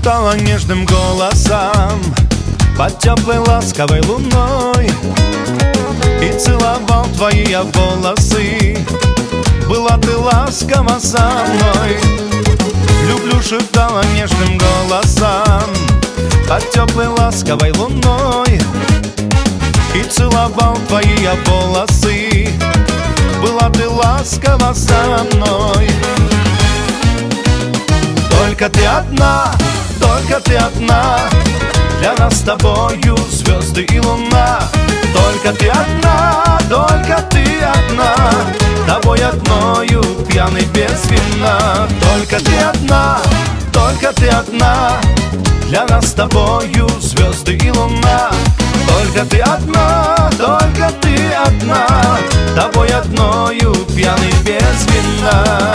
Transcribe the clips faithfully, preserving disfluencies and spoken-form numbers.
шептала нежным голосом под теплой ласковой луной и целовал твои я волосы. Была ты ласкова со мной. Люблю, шептала нежным голосом под теплой ласковой луной и целовал твои я волосы. Была ты ласкова со мной. Только ты одна, только ты одна, для нас с тобою звезды и луна. Только ты одна, только ты одна, тобой одною пьяный без вина. Только ты одна, только ты одна, для нас с тобою звезды и луна. Только ты одна, только ты одна, тобой одною пьяный без вина.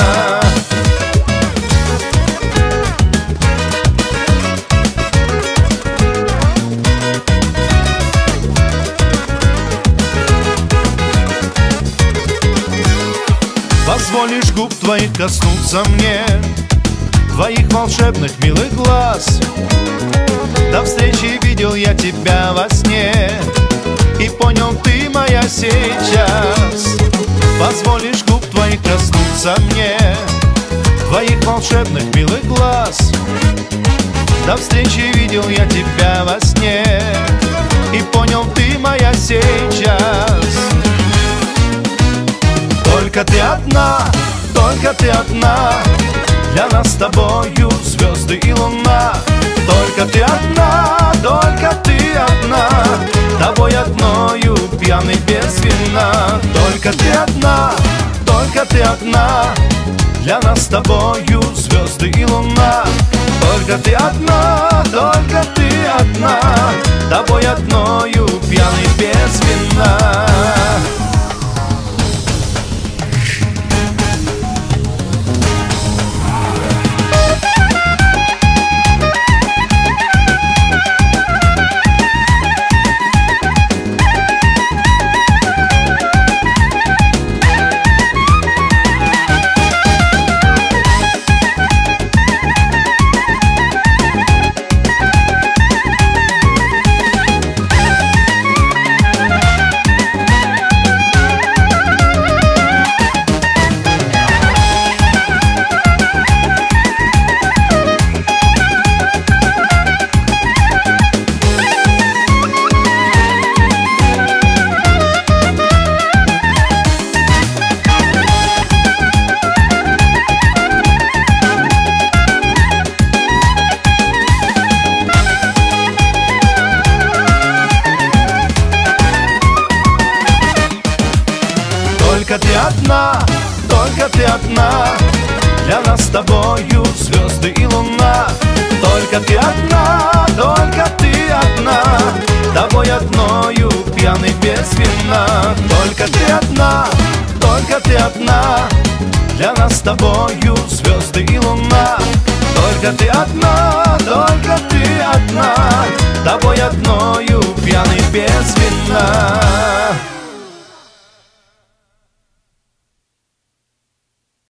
Позволишь губ твоих коснуться мне, твоих волшебных милых глаз. До встречи видел я тебя во сне и понял, ты моя сейчас. Позволишь губ твоих коснуться мне, твоих волшебных милых глаз. До встречи видел я тебя во сне и понял, ты моя сейчас. Только ты одна, только ты одна, для нас с тобою звезды и луна. Только ты одна, только ты одна, тобой одною пьяный без вина. Только ты одна, только ты одна, для нас с тобою звезды и луна. Только ты одна, только ты одна, тобой одною пьяный без вина. Только ты одна, только ты одна, для нас с тобою звезды и луна. Только ты одна, только ты одна, тобой одною пьяный без вина. Только ты одна, только ты одна, для нас с тобою звезды и луна. Только ты одна, только ты одна, тобой одною пьяный без вина.